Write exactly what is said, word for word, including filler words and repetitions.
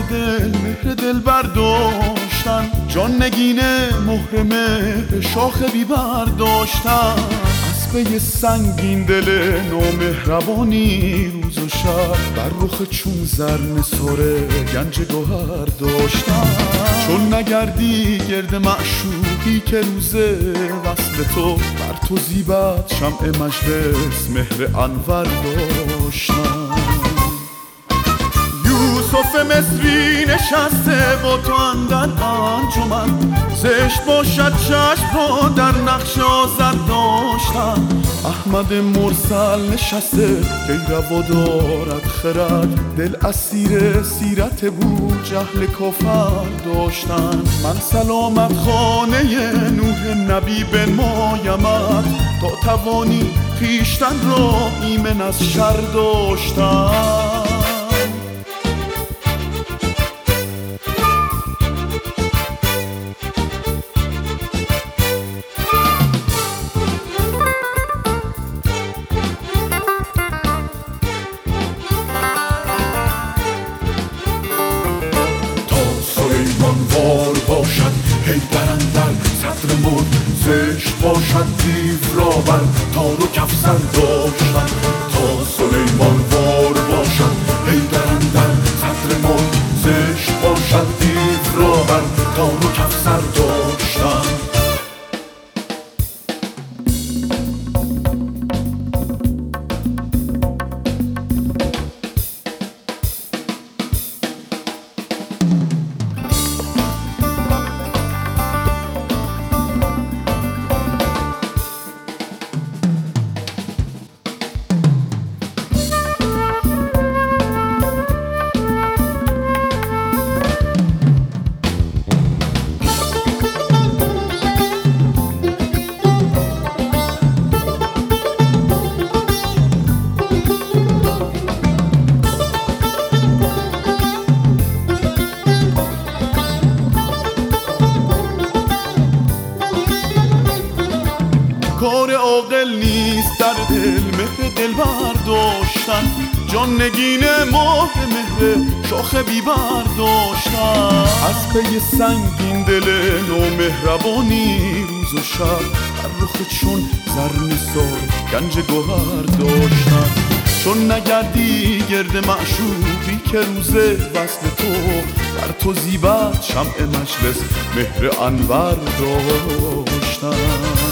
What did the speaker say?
دل مهر دل برداشتن، جان نگینه مهر مهر شاخ بی برداشتن. اسبه سنگین دل نامهربانی روز و شب، بر رخ چون زر نثاره گنج گوهر داشتن. چون نگردی گرد معشوقی که روز وصل تو، بر تو زیبد شمع مجلس مهر انور داشتن. یوسف مصری نشسته با تو اندر انجمن، زشت باشد چشم را در نقش آزد داشتن. احمد مرسل نشسته گیروا دارد خرد، دل اسیر سیرت بو جهل کافر داشتن. من سلامت خانه نوح نبی بنمایمت، تا توانی خویشتن را ایمن از شر داشتن. وار باشد حیدر اندر صدر ملک، زشت باشد دیو را بر تار و کفزر داشتن. تا سلیمان وار باشد حیدر اندر صدر ملک، زشت باشد دیو را بر تار و کفزر داشتن. کار عاقل نیست در دل مهر دل برداشتن، جان نگینه ماه مهر شاخ بی برداشتن. از پی سنگین دل نامهربانی روز و شب، هر رخ چون زر نثار گنج گوهر داشتن. چون نگردی گرد معشوقی که روز وصل تو، بر تو زیبد شمع مجلس مهر انور داشتن.